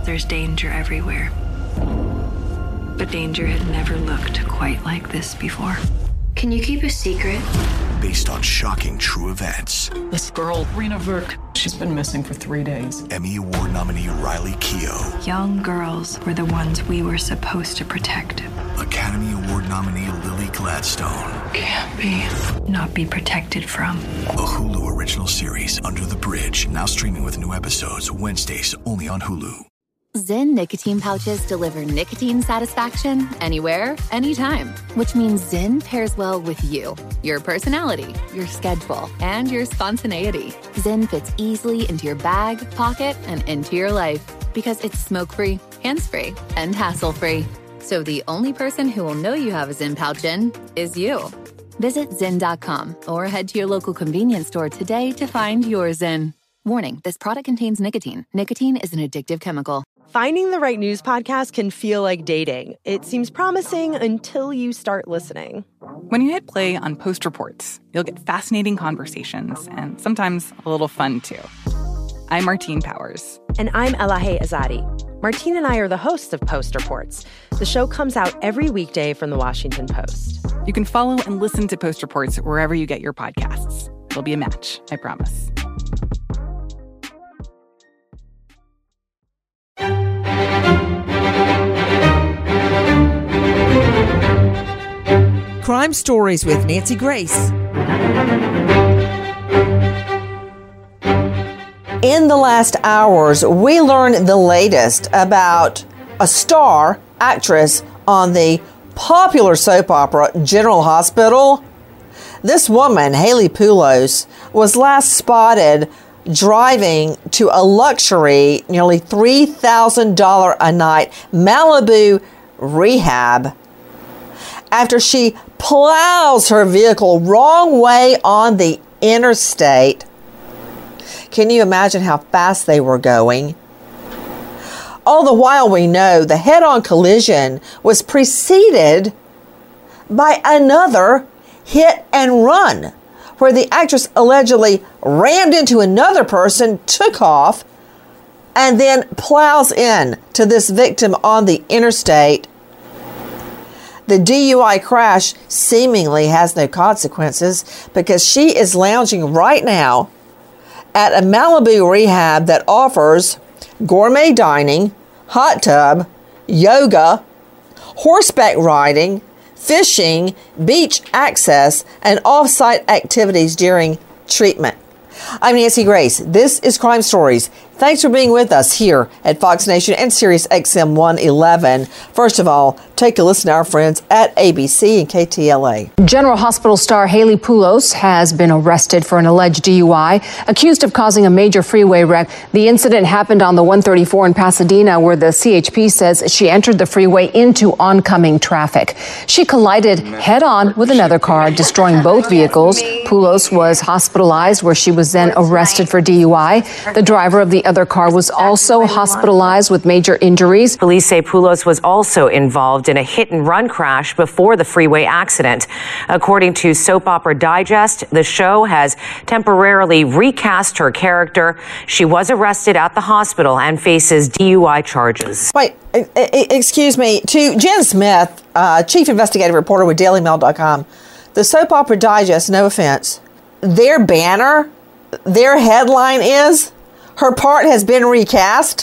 There's danger everywhere. But danger had never looked quite like this before. Can you keep a secret? Based on shocking true events. This girl, Rena Verk, she's been missing for 3 days. Emmy Award nominee Riley Keough. Young girls were the ones we were supposed to protect. Academy Award nominee Lily Gladstone. Can't be. Not be protected from. A Hulu original series, Under the Bridge, now streaming with new episodes Wednesdays only on Hulu. Zyn nicotine pouches deliver nicotine satisfaction anywhere, anytime, which means Zyn pairs well with you, your personality, your schedule, and your spontaneity. Zyn fits easily into your bag, pocket, and into your life because it's smoke-free, hands-free, and hassle-free. So the only person who will know you have a Zyn pouch in is you. Visit Zyn.com or head to your local convenience store today to find your Zyn. Warning, this product contains nicotine. Nicotine is an addictive chemical. Finding the right news podcast can feel like dating. It seems promising until you start listening. When you hit play on Post Reports, you'll get fascinating conversations and sometimes a little fun, too. I'm Martine Powers. And I'm Elahe Azadi. Martine and I are the hosts of Post Reports. The show comes out every weekday from the Washington Post. You can follow and listen to Post Reports wherever you get your podcasts. It'll be a match, I promise. Crime Stories with Nancy Grace. In the last hours, we learned the latest about a star actress on the popular soap opera General Hospital. This woman, Haley Poulos, was last spotted driving to a luxury, nearly $3,000 a night Malibu rehab after she plows her vehicle wrong way on the interstate. Can you imagine how fast they were going? All the while, we know the head-on collision was preceded by another hit and run, where the actress allegedly rammed into another person, took off, and then plows in to this victim on the interstate. The DUI crash seemingly has no consequences because she is lounging right now at a Malibu rehab that offers gourmet dining, hot tub, yoga, horseback riding, fishing, beach access, and off-site activities during treatment. I'm Nancy Grace. This is Crime Stories. Thanks for being with us here at Fox Nation and Sirius XM 111. First of all, take a listen to our friends at ABC and KTLA. General Hospital star Haley Poulos has been arrested for an alleged DUI, accused of causing a major freeway wreck. The incident happened on the 134 in Pasadena, where the CHP says she entered the freeway into oncoming traffic. She collided head-on with another car, destroying both vehicles. Poulos was hospitalized, where she was then arrested for DUI. The driver of the other car was also hospitalized with major injuries. Police say Poulos was also involved in a hit-and-run crash before the freeway accident. According to Soap Opera Digest, the show has temporarily recast her character. She was arrested at the hospital and faces DUI charges. Wait, excuse me. To Jen Smith, chief investigative reporter with DailyMail.com, the Soap Opera Digest, no offense, their banner, their headline is, her part has been recast.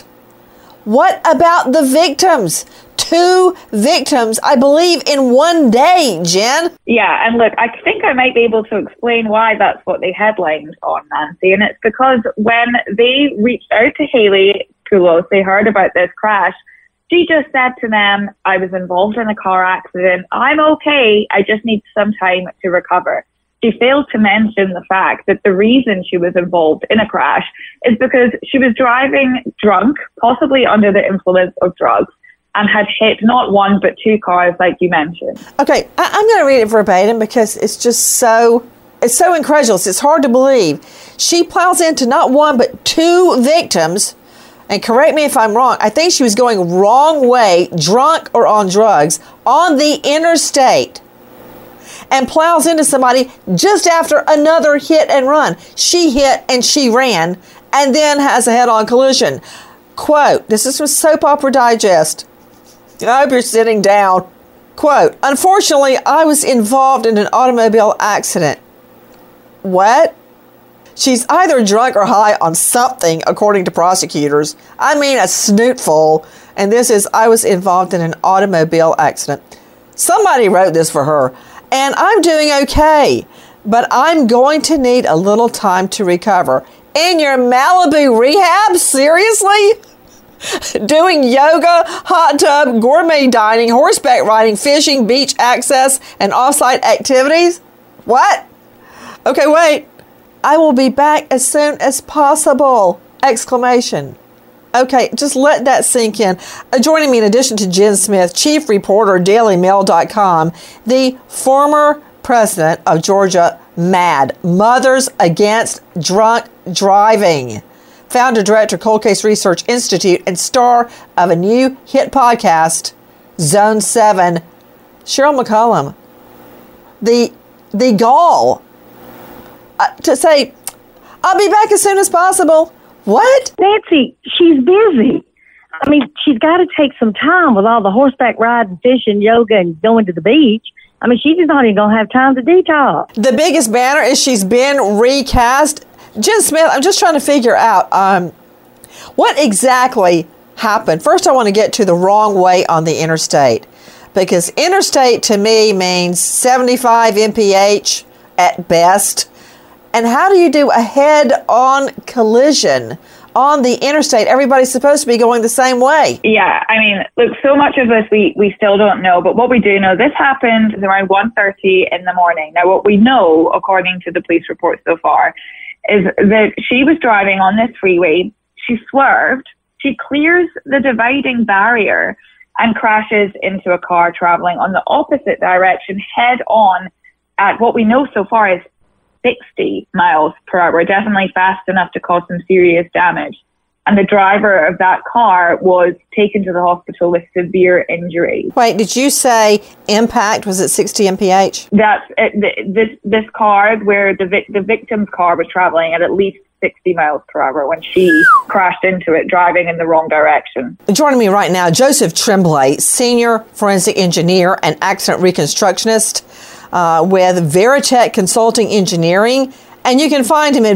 What about the victims? 2 victims, I believe, in one day, Jen. Yeah, and look, I think I might be able to explain why that's what they headlined on, Nancy. And it's because when they reached out to Haley Poulos, they heard about this crash. She just said to them, I was involved in a car accident. I'm okay. I just need some time to recover. She failed to mention the fact that the reason she was involved in a crash is because she was driving drunk, possibly under the influence of drugs, and had hit not one but 2 cars, like you mentioned. Okay, I'm going to read it verbatim because it's just it's so incredulous. It's hard to believe. She plows into not one but 2 victims, and correct me if I'm wrong, I think she was going wrong way, drunk or on drugs, on the interstate, and plows into somebody just after another hit and run. She hit and she ran and then has a head-on collision. Quote, this is from Soap Opera Digest. I hope you're sitting down. Quote, unfortunately, I was involved in an automobile accident. What? She's either drunk or high on something, according to prosecutors. I mean, a snootful. And this is, I was involved in an automobile accident. Somebody wrote this for her. And I'm doing okay. But I'm going to need a little time to recover. In your Malibu rehab? Seriously? Doing yoga, hot tub, gourmet dining, horseback riding, fishing, beach access, and off-site activities? What? Okay, wait. I will be back as soon as possible! Exclamation. Okay, just let that sink in. Joining me in addition to Jen Smith, chief reporter, DailyMail.com, the former president of Georgia MAD, Mothers Against Drunk Driving, founder, director, Cold Case Research Institute, and star of a new hit podcast, Zone 7, Cheryl McCollum. The gall to say, I'll be back as soon as possible. What? Nancy, she's busy. I mean, she's got to take some time with all the horseback riding, fishing, yoga, and going to the beach. I mean, she's just not even going to have time to detox. The biggest banner is she's been recast. Jen Smith, I'm just trying to figure out what exactly happened. First, I want to get to the wrong way on the interstate, because interstate to me means 75 mph at best. And how do you do a head-on collision on the interstate? Everybody's supposed to be going the same way. Yeah, I mean, look, so much of this we still don't know, but what we do know, this happened around 1:30 in the morning. Now, what we know, according to the police report so far, is that she was driving on this freeway, she swerved, she clears the dividing barrier and crashes into a car traveling on the opposite direction head on at what we know so far is 60 miles per hour, definitely fast enough to cause some serious damage. And the driver of that car was taken to the hospital with severe injuries. Wait, did you say impact was at 60 mph? That's this car where the victim's car was traveling at least 60 miles per hour when she crashed into it, driving in the wrong direction. Joining me right now, Joseph Tremblay, senior forensic engineer and accident reconstructionist with Veritech Consulting Engineering. And you can find him at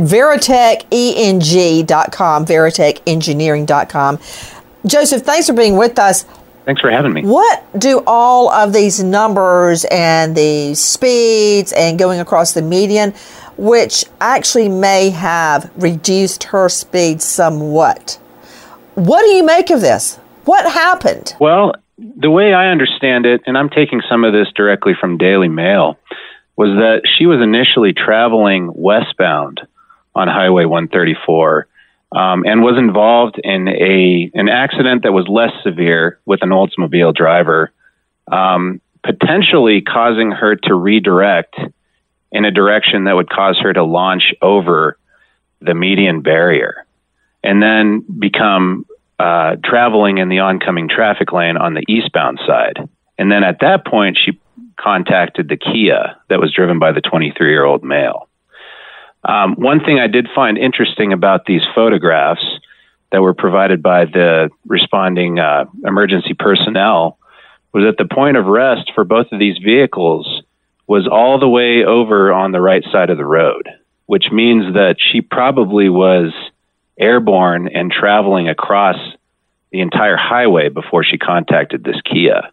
veritecheng.com, veritecengineering.com. Joseph, thanks for being with us. Thanks for having me. What do all of these numbers and the speeds and going across the median, which actually may have reduced her speed somewhat, what do you make of this? What happened? Well, the way I understand it, and I'm taking some of this directly from Daily Mail, was that she was initially traveling westbound on Highway 134 and was involved in an accident that was less severe with an Oldsmobile driver, potentially causing her to redirect in a direction that would cause her to launch over the median barrier and then become traveling in the oncoming traffic lane on the eastbound side. And then at that point, she contacted the Kia that was driven by the 23-year-old male. One thing I did find interesting about these photographs that were provided by the responding emergency personnel was that the point of rest for both of these vehicles was all the way over on the right side of the road, which means that she probably was airborne and traveling across the entire highway before she contacted this Kia.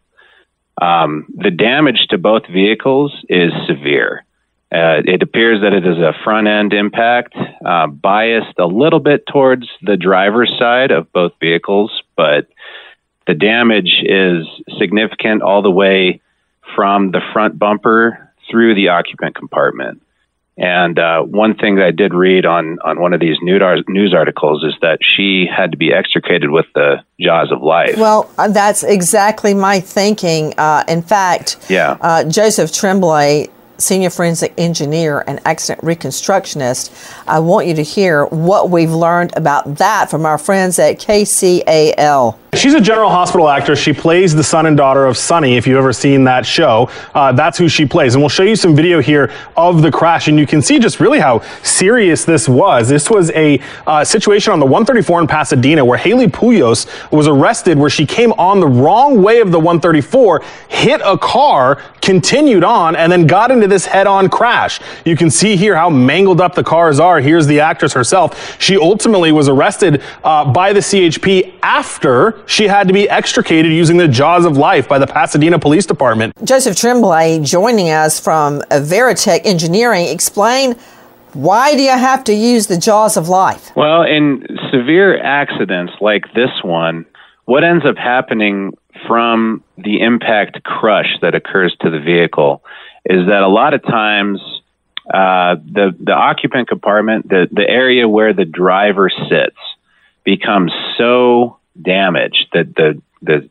The damage to both vehicles is severe. It appears that it is a front-end impact, biased a little bit towards the driver's side of both vehicles, but the damage is significant all the way from the front bumper through the occupant compartment. And one thing that I did read on one of these news articles is that she had to be extricated with the jaws of life. Well, that's exactly my thinking. In fact, Joseph Tremblay, senior forensic engineer and accident reconstructionist. I want you to hear what we've learned about that from our friends at KCAL. She's a General Hospital actress. She plays the son and daughter of Sonny, if you've ever seen that show. That's who she plays. And we'll show you some video here of the crash, and you can see just really how serious this was. This was a situation on the 134 in Pasadena where Haley Puyos was arrested where she came on the wrong way of the 134, hit a car, continued on, and then got into this head-on crash. You can see here how mangled up the cars are. Here's the actress herself. She ultimately was arrested by the CHP after she had to be extricated using the jaws of life by the Pasadena Police Department. Joseph Tremblay joining us from Veritech Engineering. Explain, why do you have to use the jaws of life? Well, in severe accidents like this one, what ends up happening from the impact crush that occurs to the vehicle is that a lot of times the occupant compartment, the area where the driver sits, becomes so damaged that the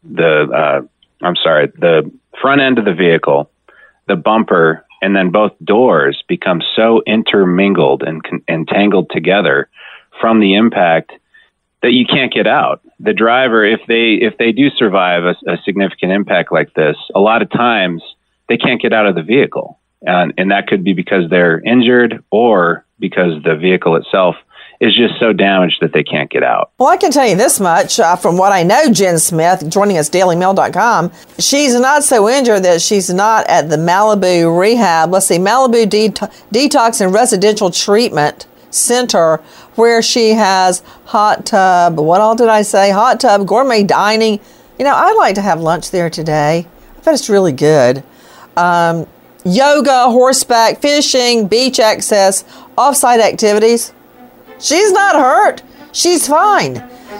front end of the vehicle, the bumper, and then both doors become so intermingled and tangled together from the impact that you can't get out. The driver, if they do survive a significant impact like this, a lot of times they can't get out of the vehicle. And that could be because they're injured or because the vehicle itself is just so damaged that they can't get out. Well, I can tell you this much from what I know. Jen Smith, joining us, DailyMail.com, she's not so injured that she's not at the Malibu Rehab. Let's see, Malibu Detox and Residential Treatment Center, where she has hot tub. What all did I say? Hot tub, gourmet dining. You know, I'd like to have lunch there today. I bet it's really good. Yoga, horseback, fishing, beach access, off-site activities. She's not hurt. She's fine.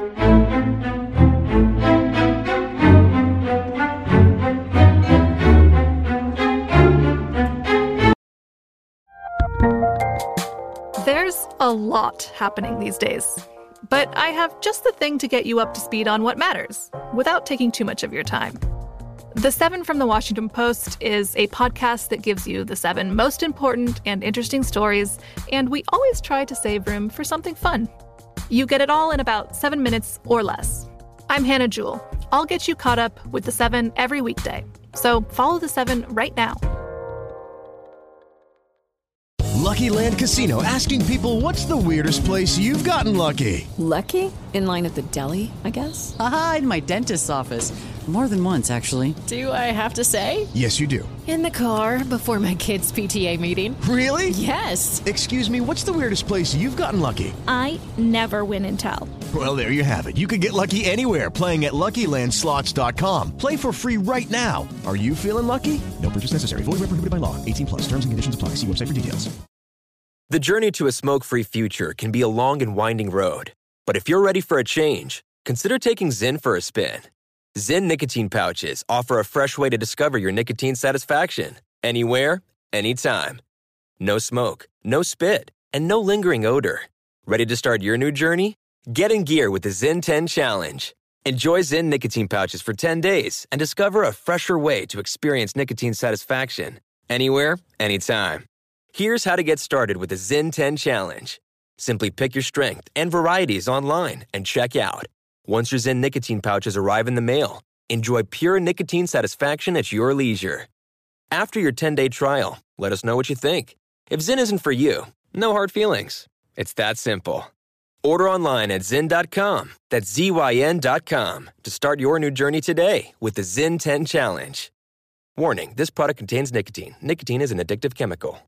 There's a lot happening these days, but I have just the thing to get you up to speed on what matters without taking too much of your time. The 7 from the Washington Post is a podcast that gives you the 7 most important and interesting stories, and we always try to save room for something fun. You get it all in about 7 minutes or less. I'm Hannah Jewell. I'll get you caught up with the 7 every weekday. So follow the 7 right now. Lucky Land Casino, asking people, what's the weirdest place you've gotten lucky? Lucky? In line at the deli, I guess? Aha, in my dentist's office. More than once, actually. Do I have to say? Yes, you do. In the car before my kids' PTA meeting. Really? Yes. Excuse me, what's the weirdest place you've gotten lucky? I never win and tell. Well, there you have it. You can get lucky anywhere, playing at LuckyLandSlots.com. Play for free right now. Are you feeling lucky? No purchase necessary. Void where prohibited by law. 18+. Terms and conditions apply. See website for details. The journey to a smoke-free future can be a long and winding road. But if you're ready for a change, consider taking Zyn for a spin. Zyn nicotine pouches offer a fresh way to discover your nicotine satisfaction. Anywhere, anytime. No smoke, no spit, and no lingering odor. Ready to start your new journey? Get in gear with the Zyn 10 Challenge. Enjoy Zyn nicotine pouches for 10 days and discover a fresher way to experience nicotine satisfaction. Anywhere, anytime. Here's how to get started with the Zyn 10 Challenge. Simply pick your strength and varieties online and check out. Once your Zyn nicotine pouches arrive in the mail, enjoy pure nicotine satisfaction at your leisure. After your 10-day trial, let us know what you think. If Zyn isn't for you, no hard feelings. It's that simple. Order online at Zyn.com, that's ZYN.com, to start your new journey today with the Zyn 10 Challenge. Warning, this product contains nicotine. Nicotine is an addictive chemical.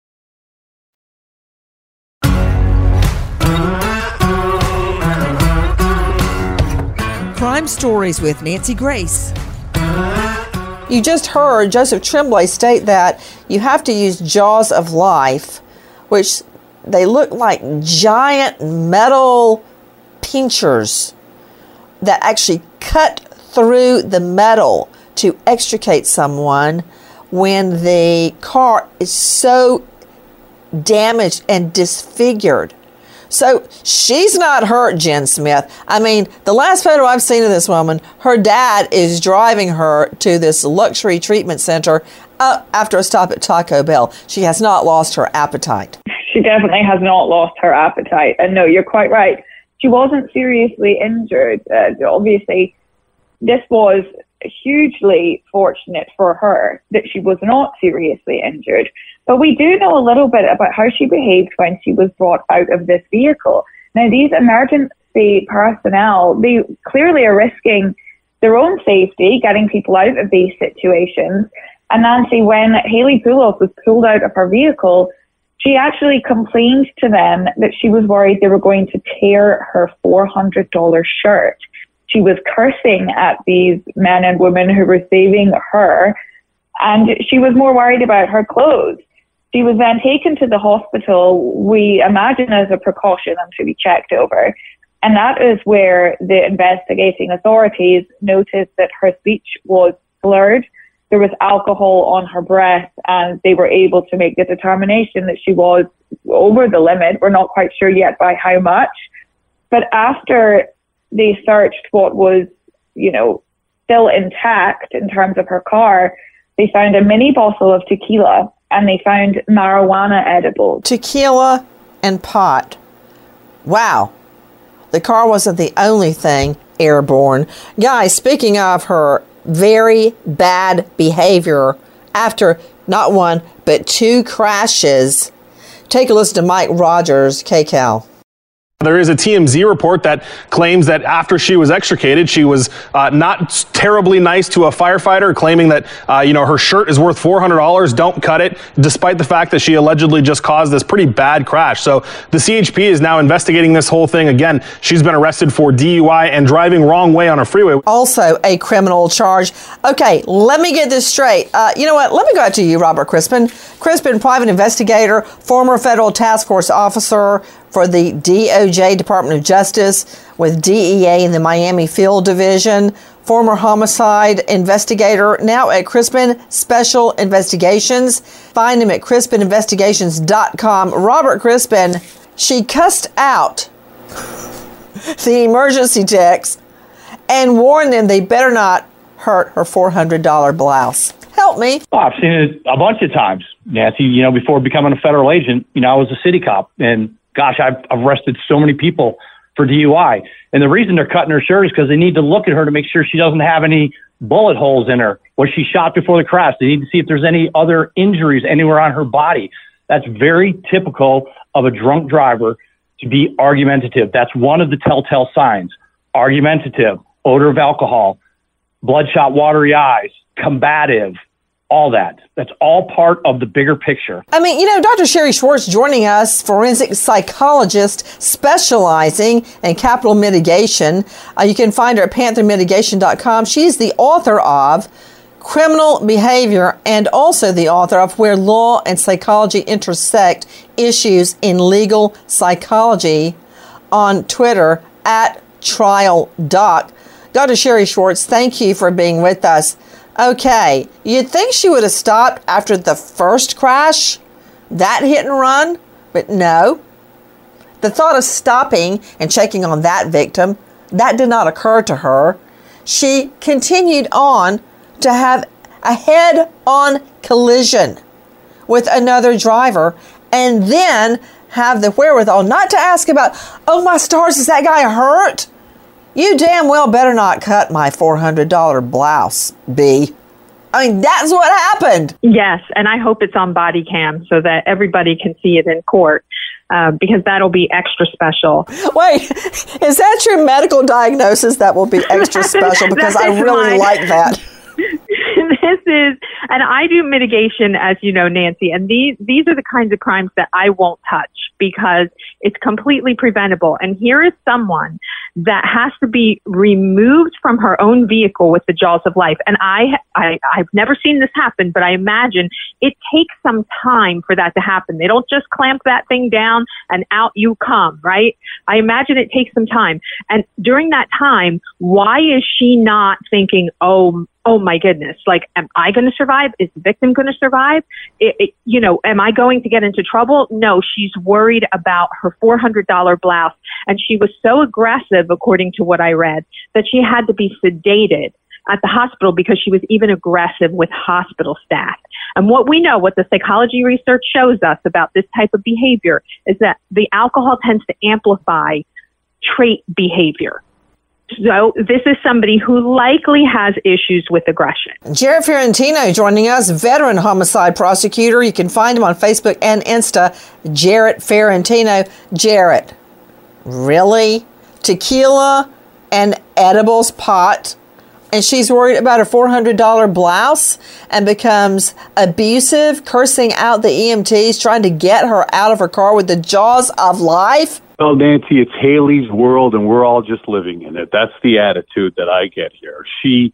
Crime Stories with Nancy Grace. You just heard Joseph Tremblay state that you have to use jaws of life, which they look like giant metal pinchers that actually cut through the metal to extricate someone when the car is so damaged and disfigured. So she's not hurt, Jen Smith. I mean, the last photo I've seen of this woman, her dad is driving her to this luxury treatment center After a stop at Taco Bell. She has not lost her appetite. She definitely has not lost her appetite. And no, you're quite right. She wasn't seriously injured. Obviously, this was hugely fortunate for her that she was not seriously injured. But we do know a little bit about how she behaved when she was brought out of this vehicle. Now, these emergency personnel, they clearly are risking their own safety, getting people out of these situations. And Nancy, when Haley Poulos was pulled out of her vehicle, she actually complained to them that she was worried they were going to tear her $400 shirt. She was cursing at these men and women who were saving her, and she was more worried about her clothes. She was then taken to the hospital, we imagine as a precaution, and to be checked over. And that is where the investigating authorities noticed that her speech was slurred. There was alcohol on her breath, and they were able to make the determination that she was over the limit. We're not quite sure yet by how much. But after they searched what was, still intact in terms of her car, they found a mini bottle of tequila, and they found marijuana edibles. Tequila and pot. Wow. The car wasn't the only thing airborne. Guys, speaking of her very bad behavior after not one, but 2 crashes, take a listen to Mike Rogers, KCAL. There is a TMZ report that claims that after she was extricated, she was not terribly nice to a firefighter, claiming that, her shirt is worth $400. Don't cut it, despite the fact that she allegedly just caused this pretty bad crash. So the CHP is now investigating this whole thing. Again, she's been arrested for DUI and driving wrong way on a freeway. Also a criminal charge. Okay, let me get this straight. You know what? Let me go out to you, Robert Crispin. Crispin, private investigator, former federal task force officer for the DOJ, Department of Justice, with DEA in the Miami Field Division, former homicide investigator, now at Crispin Special Investigations. Find him at crispininvestigations.com. Robert Crispin, she cussed out the emergency techs and warned them they better not hurt her $400 blouse. Help me. Oh, I've seen it a bunch of times, Nancy. Before becoming a federal agent, I was a city cop, and gosh, I've arrested so many people for DUI. And the reason they're cutting her shirt is because they need to look at her to make sure she doesn't have any bullet holes in her. Was she shot before the crash? They need to see if there's any other injuries anywhere on her body. That's very typical of a drunk driver to be argumentative. That's one of the telltale signs. Argumentative, odor of alcohol, bloodshot, watery eyes, combative, all that. That's all part of the bigger picture. Dr. Sherry Schwartz joining us, forensic psychologist specializing in capital mitigation. You can find her at panthermitigation.com. She's the author of Criminal Behavior and also the author of Where Law and Psychology Intersect, Issues in Legal Psychology, on Twitter at TrialDoc. Dr. Sherry Schwartz, thank you for being with us. Okay, you'd think she would have stopped after the first crash, that hit and run, but no. The thought of stopping and checking on that victim, that did not occur to her. She continued on to have a head-on collision with another driver and then have the wherewithal not to ask about, oh my stars, is that guy hurt? You damn well better not cut my $400 blouse, B. That's what happened. Yes, and I hope it's on body cam so that everybody can see it in court, because that'll be extra special. Wait, is that your medical diagnosis that will be extra special? Because I really like that. This is, and I do mitigation, as you know, Nancy, and these are the kinds of crimes that I won't touch because it's completely preventable. And here is someone that has to be removed from her own vehicle with the jaws of life. And I've never seen this happen, but I imagine it takes some time for that to happen. They don't just clamp that thing down and out you come, right? I imagine it takes some time. And during that time, why is she not thinking, oh my goodness, like, am I going to survive? Is the victim going to survive? Am I going to get into trouble? No, she's worried about her $400 blouse. And she was so aggressive, according to what I read, that she had to be sedated at the hospital because she was even aggressive with hospital staff. And what we know, what the psychology research shows us about this type of behavior is that the alcohol tends to amplify trait behavior. So this is somebody who likely has issues with aggression. Jarrett Ferrantino joining us, veteran homicide prosecutor. You can find him on Facebook and Insta, Jarrett Ferrantino. Jarrett, really? Tequila and edibles, pot, and she's worried about her $400 blouse and becomes abusive, cursing out the EMTs, trying to get her out of her car with the jaws of life? Well, Nancy, it's Haley's world, and we're all just living in it. That's the attitude that I get here. She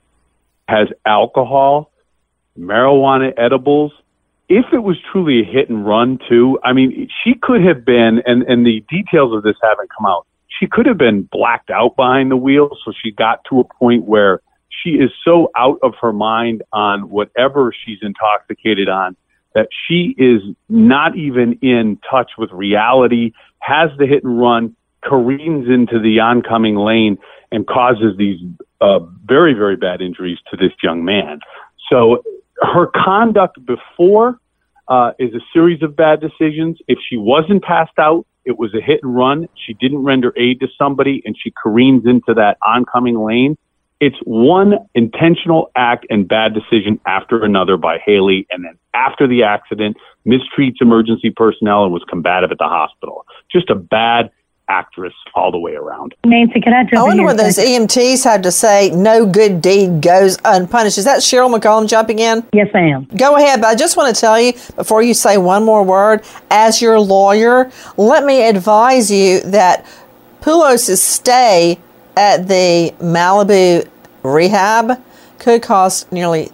has alcohol, marijuana edibles. If it was truly a hit and run, too, I mean, she could have been, and the details of this haven't come out, she could have been blacked out behind the wheel, so she got to a point where she is so out of her mind on whatever she's intoxicated on that she is not even in touch with reality, has the hit and run, careens into the oncoming lane, and causes these very, very bad injuries to this young man. So her conduct before is a series of bad decisions. If she wasn't passed out, it was a hit and run. She didn't render aid to somebody, and she careens into that oncoming lane. It's one intentional act and bad decision after another by Haley, and then after the accident, mistreats emergency personnel and was combative at the hospital. Just a bad actress all the way around. Nancy, can I jump in? I wonder here what those EMTs have to say. No good deed goes unpunished. Is that Cheryl McCollum jumping in? Yes, ma'am. Go ahead, but I just want to tell you, before you say one more word, as your lawyer, let me advise you that Poulos' stay at the Malibu rehab could cost nearly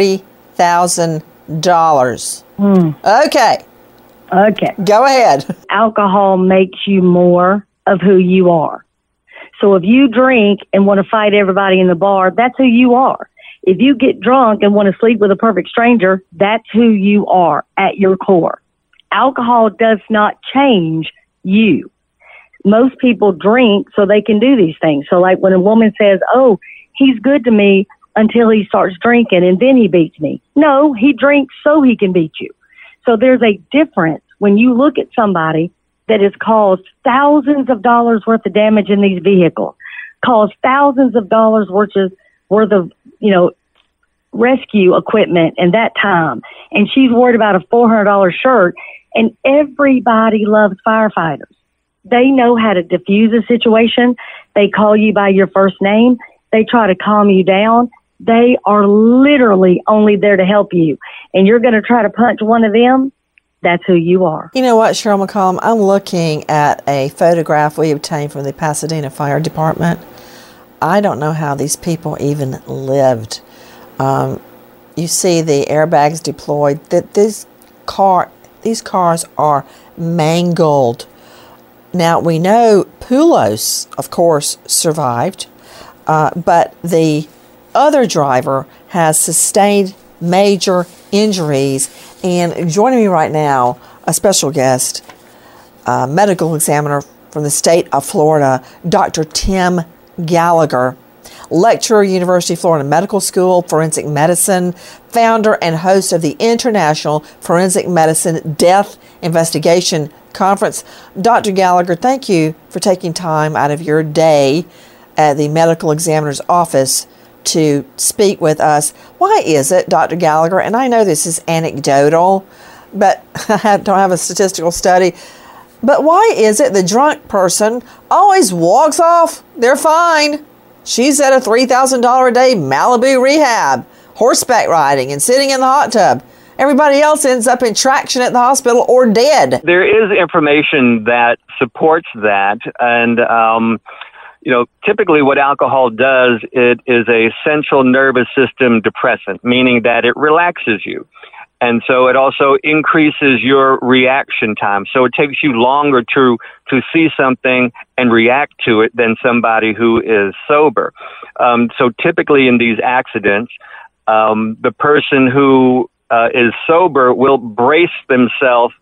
$30,000. Okay. Go ahead. Alcohol makes you more of who you are. So if you drink and want to fight everybody in the bar, that's who you are. If you get drunk and want to sleep with a perfect stranger, that's who you are at your core. Alcohol does not change you. Most people drink so they can do these things. So like when a woman says, oh, he's good to me until he starts drinking and then he beats me. No, he drinks so he can beat you. So there's a difference when you look at somebody that has caused thousands of dollars worth of damage in these vehicles, caused thousands of dollars worth of, rescue equipment and that time. And she's worried about a $400 shirt. And everybody loves firefighters. They know how to diffuse a situation. They call you by your first name. They try to calm you down. They are literally only there to help you. And you're going to try to punch one of them? That's who you are. You know what, Cheryl McCollum? I'm looking at a photograph we obtained from the Pasadena Fire Department. I don't know how these people even lived. You see the airbags deployed. That these cars are mangled. Now, we know Poulos, of course, survived, but the other driver has sustained major injuries. And joining me right now, a special guest, medical examiner from the state of Florida, Dr. Tim Gallagher, lecturer, University of Florida Medical School, forensic medicine, founder and host of the International Forensic Medicine Death Investigation Conference. Dr. Gallagher, thank you for taking time out of your day at the medical examiner's office to speak with us. Why is it, Dr. Gallagher, and I know this is anecdotal, but I don't have a statistical study, but why is it the drunk person always walks off? They're fine. She's at a $3,000 a day Malibu rehab, horseback riding and sitting in the hot tub. Everybody else ends up in traction at the hospital or dead. There is information that supports that. And, typically what alcohol does, it is a central nervous system depressant, meaning that it relaxes you. And so it also increases your reaction time. So it takes you longer to see something and react to it than somebody who is sober. So typically in these accidents, the person who is sober will brace themselves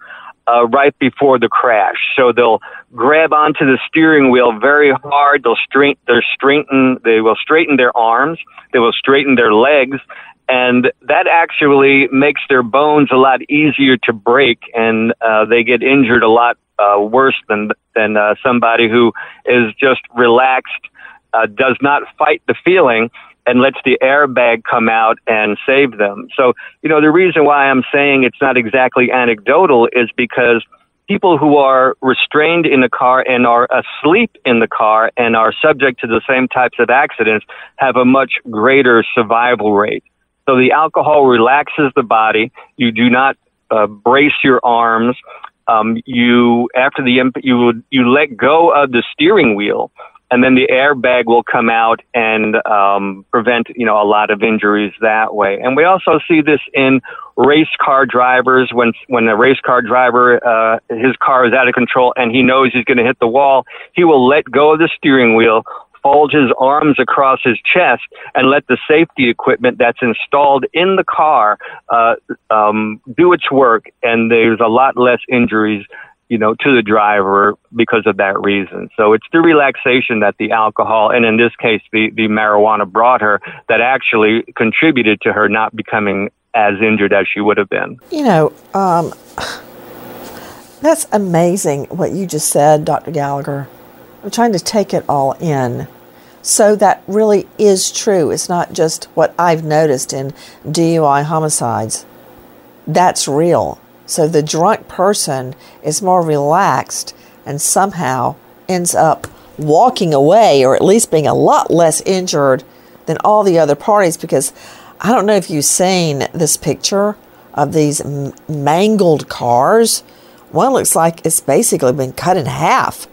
right before the crash. So they'll grab onto the steering wheel very hard. They will straighten their arms. They will straighten their legs. And that actually makes their bones a lot easier to break, and they get injured a lot worse than somebody who is just relaxed, does not fight the feeling, and lets the airbag come out and save them. So, the reason why I'm saying it's not exactly anecdotal is because people who are restrained in the car and are asleep in the car and are subject to the same types of accidents have a much greater survival rate. So the alcohol relaxes the body. You do not brace your arms. You let go of the steering wheel, and then the airbag will come out and prevent a lot of injuries that way. And we also see this in race car drivers. When a race car driver his car is out of control and he knows he's going to hit the wall, he will let go of the steering wheel, fold his arms across his chest, and let the safety equipment that's installed in the car do its work. And there's a lot less injuries, to the driver because of that reason. So it's the relaxation that the alcohol, and in this case, the marijuana brought her, that actually contributed to her not becoming as injured as she would have been. That's amazing what you just said, Dr. Gallagher. I'm trying to take it all in. So that really is true. It's not just what I've noticed in DUI homicides. That's real. So the drunk person is more relaxed and somehow ends up walking away, or at least being a lot less injured than all the other parties, because I don't know if you've seen this picture of these mangled cars. One looks like it's basically been cut in half.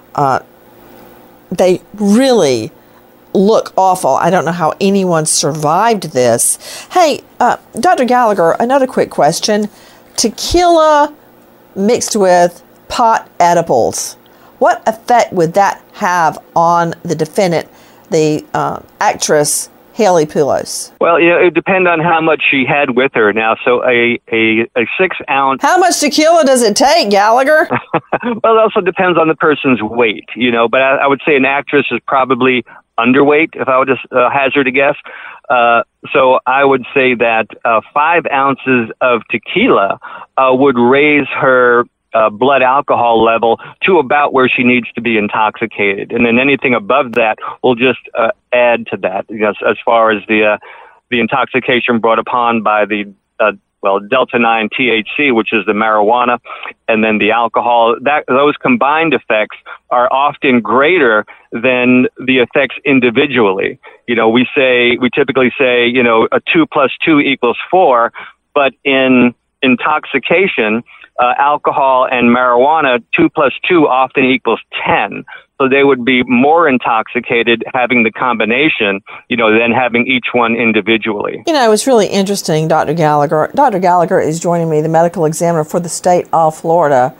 They really look awful. I don't know how anyone survived this. Hey, Dr. Gallagher, another quick question. Tequila mixed with pot edibles. What effect would that have on the defendant, the actress Haley Poulos? Well, it depends on how much she had with her now. So a 6-ounce. How much tequila does it take, Gallagher? Well, it also depends on the person's weight, but I would say an actress is probably underweight, if I would just hazard a guess. So I would say that 5 ounces of tequila would raise her blood alcohol level to about where she needs to be intoxicated. And then anything above that will just add to that, as far as the intoxication brought upon by the Delta-9 THC, which is the marijuana, and then the alcohol. Those combined effects are often greater than the effects individually. We typically say, a 2 + 2 = 4, but in intoxication, alcohol and marijuana, 2 + 2 often equals 10. So they would be more intoxicated having the combination, than having each one individually. It's really interesting, Dr. Gallagher. Dr. Gallagher is joining me, the medical examiner for the state of Florida.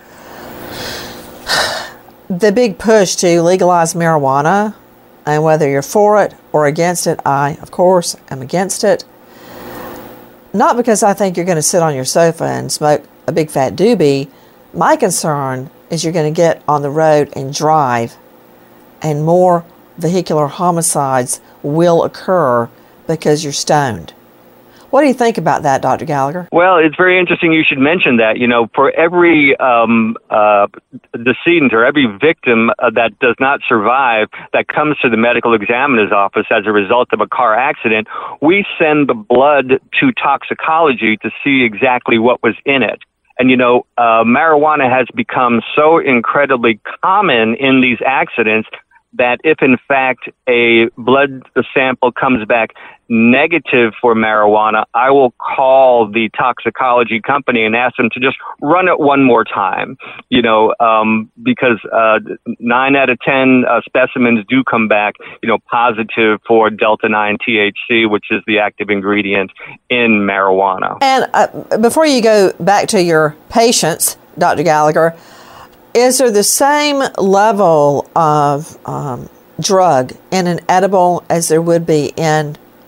The big push to legalize marijuana, and whether you're for it or against it, I, of course, am against it. Not because I think you're going to sit on your sofa and smoke a big fat doobie. My concern is you're going to get on the road and drive, and more vehicular homicides will occur because you're stoned. What do you think about that, Dr. Gallagher? Well, it's very interesting you should mention that. For every decedent or every victim that does not survive that comes to the medical examiner's office as a result of a car accident, we send the blood to toxicology to see exactly what was in it. And, marijuana has become so incredibly common in these accidents that if, in fact, a blood sample comes back negative for marijuana, I will call the toxicology company and ask them to just run it one more time, because 9 out of 10 specimens do come back, positive for Delta-9 THC, which is the active ingredient in marijuana. And before you go back to your patients, Dr. Gallagher, is there the same level of drug in an edible as there would be in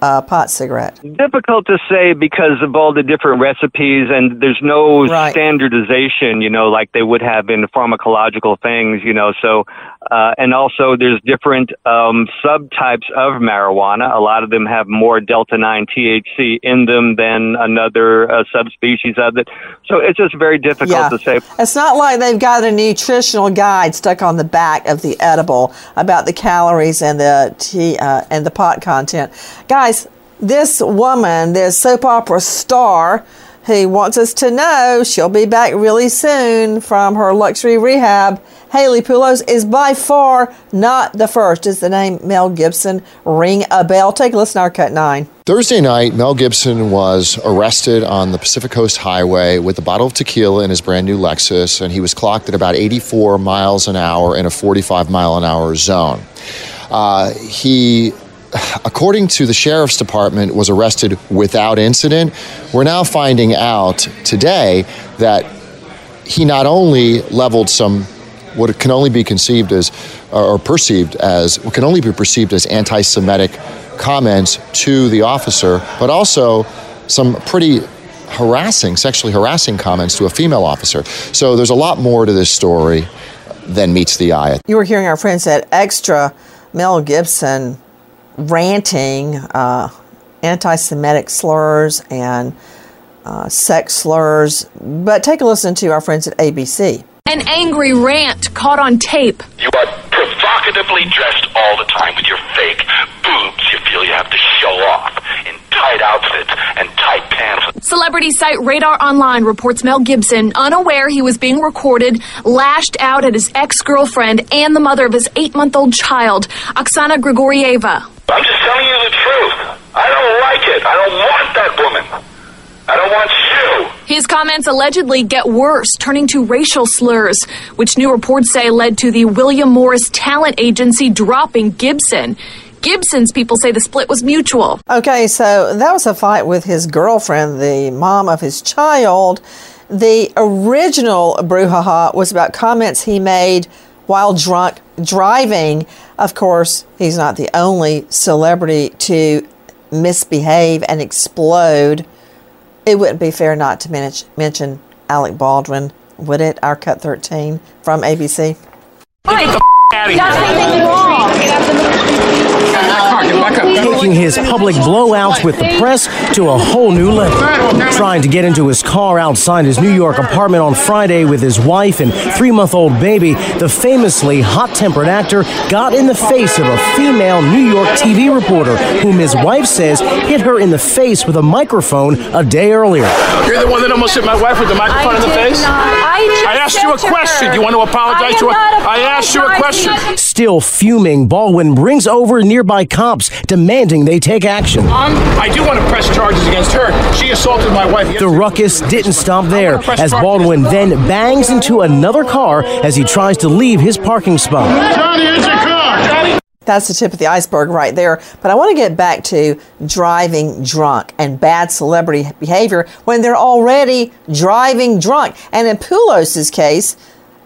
pot cigarette? Difficult to say because of all the different recipes, and there's no standardization, like they would have in pharmacological things, so, and also there's different subtypes of marijuana. A lot of them have more delta-9 THC in them than another subspecies of it. So it's just very difficult to say. It's not like they've got a nutritional guide stuck on the back of the edible about the calories and the pot content. Guys, this woman, this soap opera star who wants us to know she'll be back really soon from her luxury rehab, Haley Poulos, is by far not the first. Does the name Mel Gibson ring a bell? Take a listen to our Cut 9. Thursday night, Mel Gibson was arrested on the Pacific Coast Highway with a bottle of tequila in his brand new Lexus, and he was clocked at about 84 miles an hour in a 45 mile an hour zone. He, according to the sheriff's department, was arrested without incident. We're now finding out today that he not only leveled some what can only be conceived as, or perceived as, what can only be perceived as anti-Semitic comments to the officer, but also some pretty sexually harassing comments to a female officer. So there's a lot more to this story than meets the eye. You were hearing our friends at Extra, Mel Gibson ranting anti-Semitic slurs and sex slurs, but take a listen to our friends at ABC. An angry rant caught on tape. You are provocatively dressed all the time with your fake boobs you feel you have to show off in tight outfits and tight pants. Celebrity site Radar Online reports Mel Gibson, unaware he was being recorded, lashed out at his ex-girlfriend and the mother of his 8-month-old child, Oksana Grigorieva. I'm just telling you the truth. I don't like it. I don't want that woman. I don't want you. His comments allegedly get worse, turning to racial slurs, which new reports say led to the William Morris talent agency dropping Gibson. Gibson's people say the split was mutual. Okay, so that was a fight with his girlfriend, the mom of his child. The original brouhaha was about comments he made while drunk driving. Of course, he's not the only celebrity to misbehave and explode. It wouldn't be fair not to mention Alec Baldwin, would it? Our Cut 13 from ABC. Get the out of here. Nothing wrong. Taking his public blowouts with the press to a whole new level. Trying to get into his car outside his New York apartment on Friday with his wife and 3-month-old baby, the famously hot-tempered actor got in the face of a female New York TV reporter whom his wife says hit her in the face with a microphone a day earlier. You're the one that almost hit my wife with the microphone in the face? I asked you a question. Do you want to apologize to her? I asked you a question. Still fuming, Baldwin brings over nearby cops, demanding they take action. I do want to press charges against her. She assaulted my wife. The ruckus didn't stop there, as Baldwin then bangs into another car as he tries to leave his parking spot. Johnny, here's your car. That's the tip of the iceberg right there. But I want to get back to driving drunk and bad celebrity behavior when they're already driving drunk. And in Poulos' case,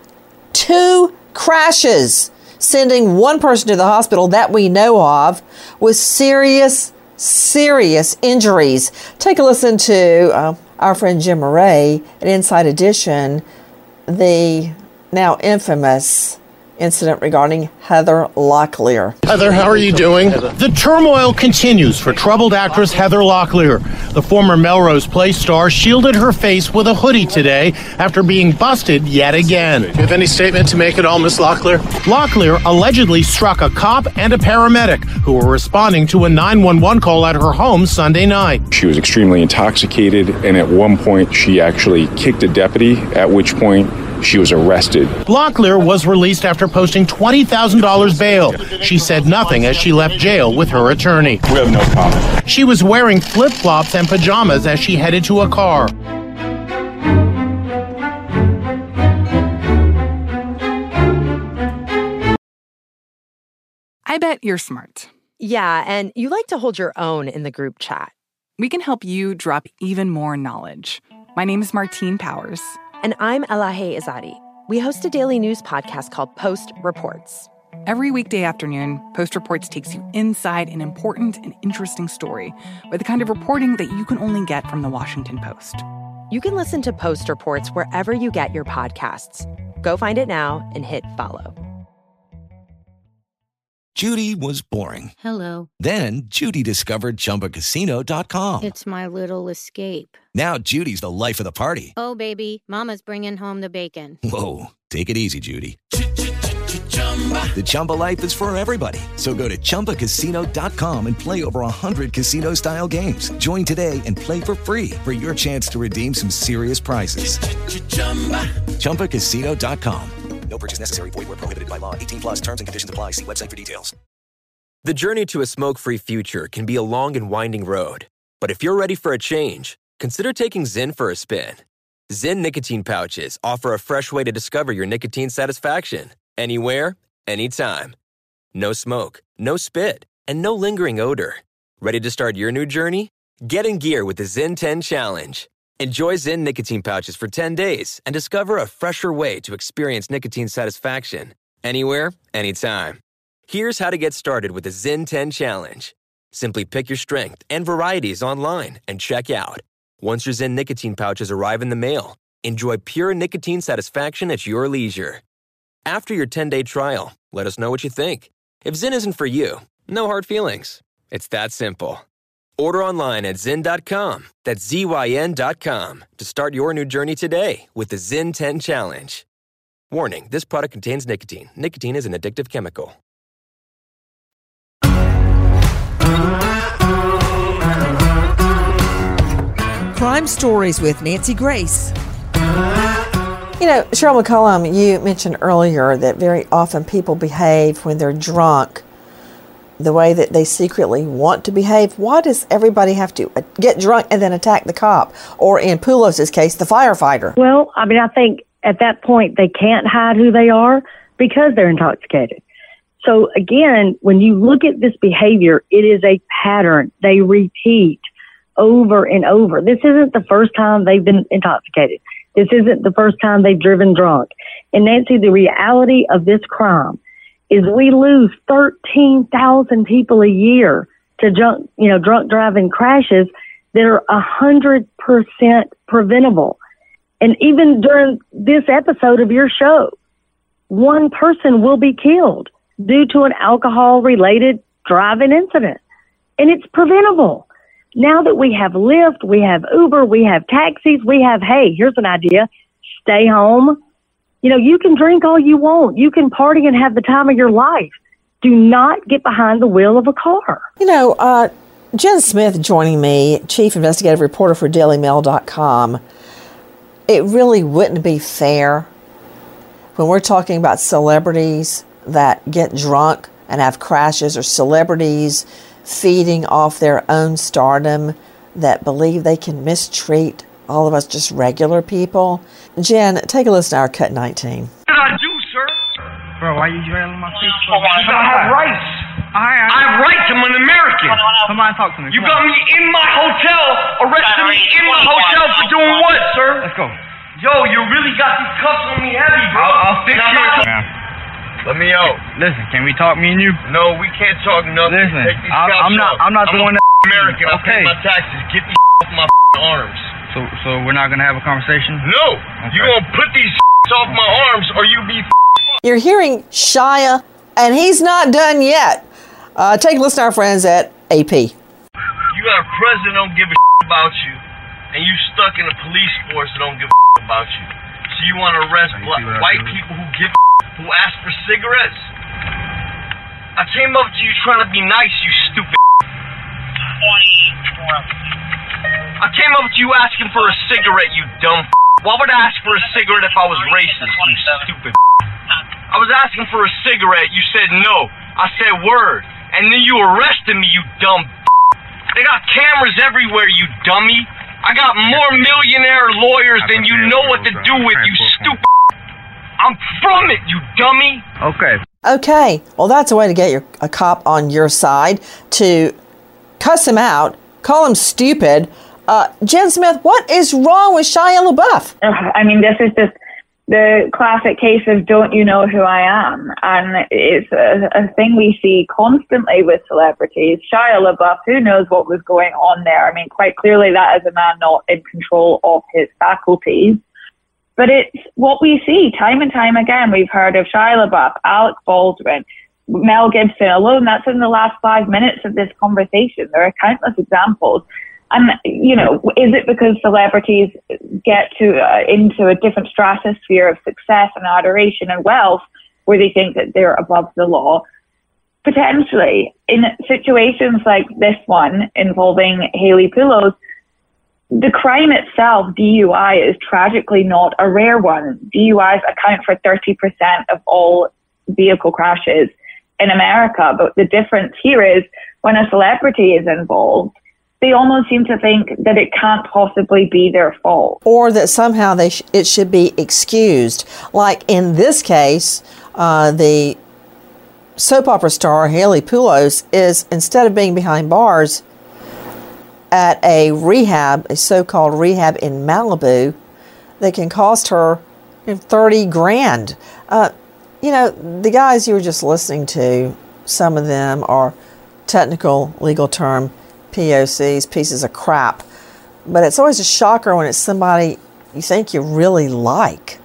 2 crashes, sending one person to the hospital that we know of with serious injuries. Take a listen to our friend Jim Murray at Inside Edition, the now infamous incident regarding Heather Locklear. Heather, how are you doing? The turmoil continues for troubled actress Heather Locklear. The former Melrose Place star shielded her face with a hoodie today after being busted yet again. Do you have any statement to make at all, Miss Locklear? Locklear allegedly struck a cop and a paramedic who were responding to a 911 call at her home Sunday night. She was extremely intoxicated, and at one point she actually kicked a deputy, at which point she was arrested. Locklear was released after posting $20,000 bail. She said nothing as she left jail with her attorney. We have no comment. She was wearing flip-flops and pajamas as she headed to a car. I bet you're smart. Yeah, and you like to hold your own in the group chat. We can help you drop even more knowledge. My name is Martine Powers. And I'm Elahe Izadi. We host a daily news podcast called Post Reports. Every weekday afternoon, Post Reports takes you inside an important and interesting story with the kind of reporting that you can only get from the Washington Post. You can listen to Post Reports wherever you get your podcasts. Go find it now and hit follow. Judy was boring. Hello. Then Judy discovered ChumbaCasino.com. It's my little escape. Now Judy's the life of the party. Oh, baby, mama's bringing home the bacon. Whoa, take it easy, Judy. The Chumba life is for everybody. So go to ChumbaCasino.com and play over 100 casino-style games. Join today and play for free for your chance to redeem some serious prizes. ChumbaCasino.com. No purchase necessary. Void where prohibited by law. 18 plus terms and conditions apply. See website for details. The journey to a smoke-free future can be a long and winding road. But if you're ready for a change, consider taking Zyn for a spin. Zyn nicotine pouches offer a fresh way to discover your nicotine satisfaction. Anywhere, anytime. No smoke, no spit, and no lingering odor. Ready to start your new journey? Get in gear with the Zyn 10 Challenge. Enjoy Zyn nicotine pouches for 10 days and discover a fresher way to experience nicotine satisfaction. Anywhere, anytime. Here's how to get started with the Zyn 10 Challenge. Simply pick your strength and varieties online and check out. Once your Zyn nicotine pouches arrive in the mail, enjoy pure nicotine satisfaction at your leisure. After your 10-day trial, let us know what you think. If Zyn isn't for you, no hard feelings. It's that simple. Order online at Zyn.com. That's ZYN.com to start your new journey today with the Zyn 10 Challenge. Warning, this product contains nicotine. Nicotine is an addictive chemical. Crime Stories with Nancy Grace. You know, Cheryl McCollum, you mentioned earlier that very often people behave when they're drunk the way that they secretly want to behave. Why does everybody have to get drunk and then attack the cop? Or in Poulos' case, the firefighter? Well, I mean, I think at that point they can't hide who they are because they're intoxicated. So again, when you look at this behavior, it is a pattern. They repeat over and over. This isn't the first time they've been intoxicated. This isn't the first time they've driven drunk. And Nancy, the reality of this crime is we lose 13,000 people a year to drunk driving crashes that are 100% preventable. And even during this episode of your show, one person will be killed due to an alcohol-related driving incident. And it's preventable. Now that we have Lyft, we have Uber, we have taxis, we have, hey, here's an idea, stay home. You know, you can drink all you want. You can party and have the time of your life. Do not get behind the wheel of a car. You know, Jen Smith joining me, chief investigative reporter for DailyMail.com. It really wouldn't be fair when we're talking about celebrities that get drunk and have crashes, or celebrities feeding off their own stardom that believe they can mistreat all of us just regular people. Jen, take a listen to our Cut 19. What did I do, sir? Bro, why are you drilling my face? I have rights. I have rights. I'm an American. Come on, talk to me. You got me in my hotel, arrested me in my hotel for doing what, sir? Let's go. Yo, you really got these cuffs on me heavy, bro. I'll fix you. Let me out. Listen, can we talk, me and you? No, we can't talk nothing. Listen, Take these I'm not the one that. American. I pay Okay. my taxes. Get these off my arms. So we're not gonna have a conversation? No, you gonna put these off my arms, or you be. You're hearing Shia, and he's not done yet. Take a listen to our friends at AP. You got a president that don't give a about you, and you stuck in a police force that don't give a about you. So you want to arrest white people who ask for cigarettes? I came up to you trying to be nice, you stupid. I came up to you asking for a cigarette, you dumb. Why would I ask for a cigarette if I was racist, you stupid? I was asking for a cigarette, you said no. I said word, and then you arrested me, you dumb. They got cameras everywhere, you dummy. I got more millionaire lawyers than you know what to do with, you stupid. I'm from it, you dummy. Okay, well, that's a way to get a cop on your side, to cuss him out, call him stupid. Jen Smith, what is wrong with Shia LaBeouf? I mean, this is just the classic case of don't you know who I am? And it's a thing we see constantly with celebrities. Shia LaBeouf, who knows what was going on there? I mean, quite clearly that is a man not in control of his faculties. But it's what we see time and time again. We've heard of Shia LaBeouf, Alec Baldwin, Mel Gibson alone. That's in the last 5 minutes of this conversation. There are countless examples. And, you know, is it because celebrities get into a different stratosphere of success and adoration and wealth where they think that they're above the law? Potentially. In situations like this one involving Hayley Poulos, the crime itself, DUI, is tragically not a rare one. DUIs account for 30% of all vehicle crashes in America. But the difference here is when a celebrity is involved, they almost seem to think that it can't possibly be their fault. Or that somehow it should be excused. Like in this case, the soap opera star Hayley Poulos is, instead of being behind bars at a so-called rehab in Malibu, that can cost her $30,000. You know, the guys you were just listening to, some of them are technical legal term POCs, pieces of crap. But it's always a shocker when it's somebody you think you really like.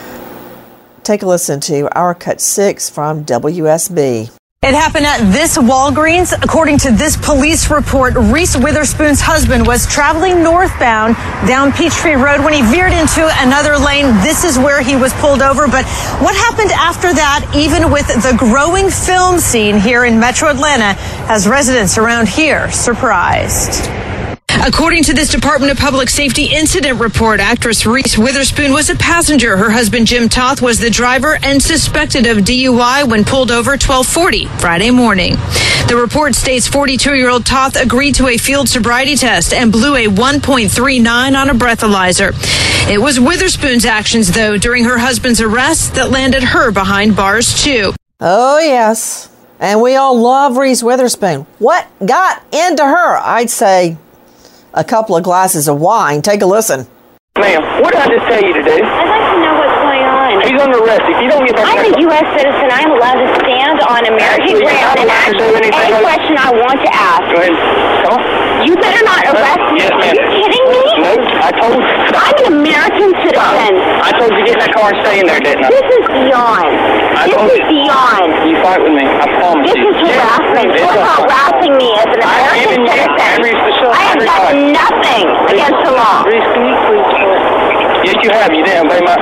Take a listen to our Cut 6 from WSB. It happened at this Walgreens. According to this police report, Reese Witherspoon's husband was traveling northbound down Peachtree Road when he veered into another lane. This is where he was pulled over. But what happened after that, even with the growing film scene here in Metro Atlanta, has residents around here surprised. According to this Department of Public Safety incident report, actress Reese Witherspoon was a passenger. Her husband, Jim Toth, was the driver and suspected of DUI when pulled over 12:40 Friday morning. The report states 42-year-old Toth agreed to a field sobriety test and blew a 1.39 on a breathalyzer. It was Witherspoon's actions, though, during her husband's arrest that landed her behind bars, too. Oh, yes. And we all love Reese Witherspoon. What got into her? I'd say a couple of glasses of wine. Take a listen. Ma'am, what did I just tell you to do? I'd like to know what's going on. He's under arrest. If you don't get back... I'm a U.S. citizen. I'm allowed to stand on American ground and ask any question I want to ask. Go ahead. Come on. You better not arrest me. Yes, ma'am. Are you kidding me? No, I told you. I'm an American citizen. I told you to get in that car and stay in there, didn't I? This is beyond. This is beyond. You fight with me. I promise you. This is harassment. You're harassing me as an American citizen. I have done nothing against the law. Reese, can you please... Yes, you have. You didn't obey my...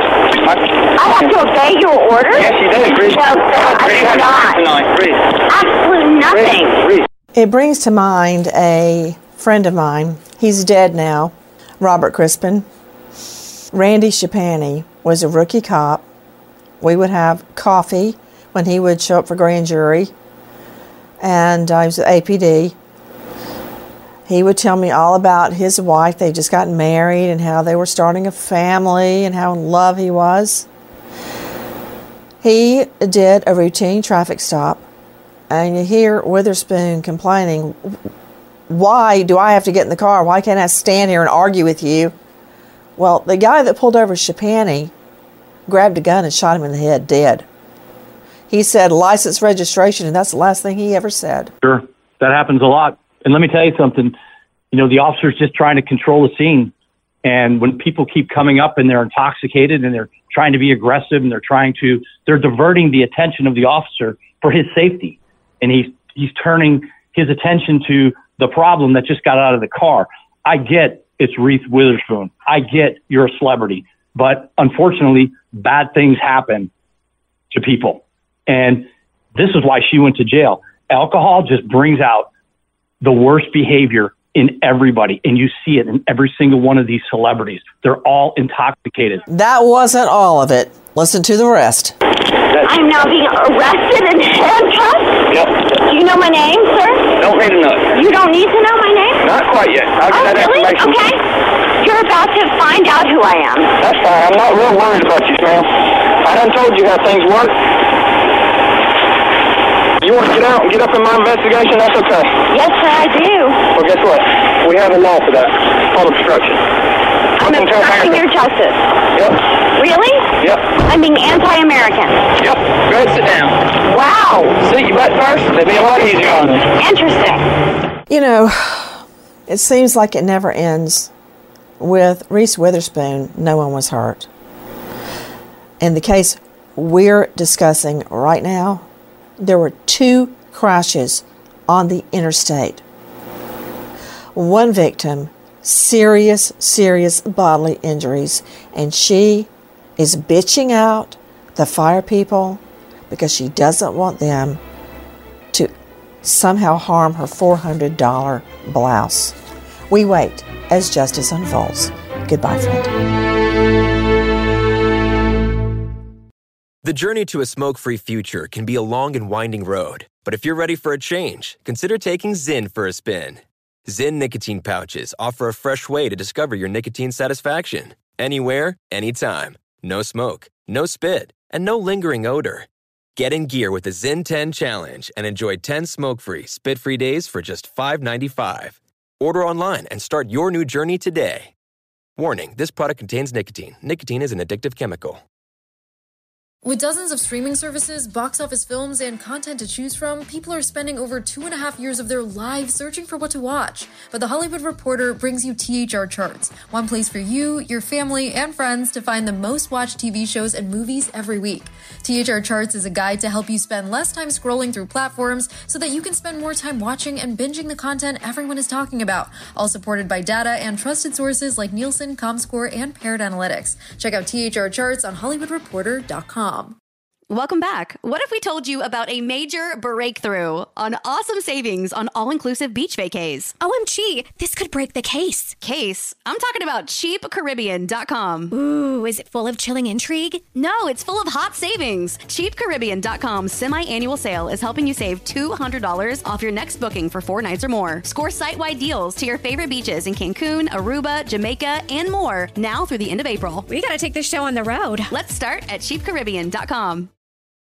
I have to obey your orders? Yes, you did. Reese. No, sir, I did not. Absolutely nothing. Reese. It brings to mind a friend of mine. He's dead now. Robert Crispin. Randy Schapani was a rookie cop. We would have coffee when he would show up for grand jury. And I was at APD. He would tell me all about his wife. They just got married and how they were starting a family and how in love he was. He did a routine traffic stop. And you hear Witherspoon complaining, why do I have to get in the car? Why can't I stand here and argue with you? Well, the guy that pulled over Schapani grabbed a gun and shot him in the head, dead. He said license, registration, and that's the last thing he ever said. Sure, that happens a lot. And let me tell you something, you know, the officer's just trying to control the scene. And when people keep coming up and they're intoxicated and they're trying to be aggressive and they're diverting the attention of the officer for his safety. And he's turning his attention to the problem that just got out of the car. I get it's Reese Witherspoon. I get you're a celebrity. But unfortunately, bad things happen to people. And this is why she went to jail. Alcohol just brings out the worst behavior in everybody. And you see it in every single one of these celebrities. They're all intoxicated. That wasn't all of it. Listen to the rest. I'm now being arrested and handcuffed? Yep. Do you know my name, sir? Don't need to know. You don't need to know my name? Not quite yet. I'll get that really? information. Okay. You're about to find out who I am. That's fine. I'm not real worried about you, ma'am. I done told you how things work. You want to get out and get up in my investigation? That's okay. Yes, sir, I do. Well, guess what? We have a law for that. It's called obstruction. I'm obstructing your justice. Yep. Really? Yep. I'm being anti-American. Yep. Go ahead, sit down. Wow. Sit your butt first. It'll be a lot easier on you. Interesting. You know, it seems like it never ends. With Reese Witherspoon, no one was hurt. In the case we're discussing right now, there were 2 crashes on the interstate. One victim, serious bodily injuries, and she is bitching out the fire people because she doesn't want them to somehow harm her $400 blouse. We wait as justice unfolds. Goodbye, friend. The journey to a smoke-free future can be a long and winding road. But if you're ready for a change, consider taking Zyn for a spin. Zyn nicotine pouches offer a fresh way to discover your nicotine satisfaction. Anywhere, anytime. No smoke, no spit, and no lingering odor. Get in gear with the Zyn 10 Challenge and enjoy 10 smoke-free, spit-free days for just $5.95. Order online and start your new journey today. Warning, this product contains nicotine. Nicotine is an addictive chemical. With dozens of streaming services, box office films, and content to choose from, people are spending over 2.5 years of their lives searching for what to watch. But The Hollywood Reporter brings you THR Charts, one place for you, your family, and friends to find the most watched TV shows and movies every week. THR Charts is a guide to help you spend less time scrolling through platforms so that you can spend more time watching and binging the content everyone is talking about, all supported by data and trusted sources like Nielsen, Comscore, and Paired Analytics. Check out THR Charts on HollywoodReporter.com. Welcome back. What if we told you about a major breakthrough on awesome savings on all-inclusive beach vacays? OMG, this could break the case. Case? I'm talking about CheapCaribbean.com. Ooh, is it full of chilling intrigue? No, it's full of hot savings. CheapCaribbean.com's semi-annual sale is helping you save $200 off your next booking for 4 nights or more. Score site-wide deals to your favorite beaches in Cancun, Aruba, Jamaica, and more now through the end of April. We gotta take this show on the road. Let's start at CheapCaribbean.com.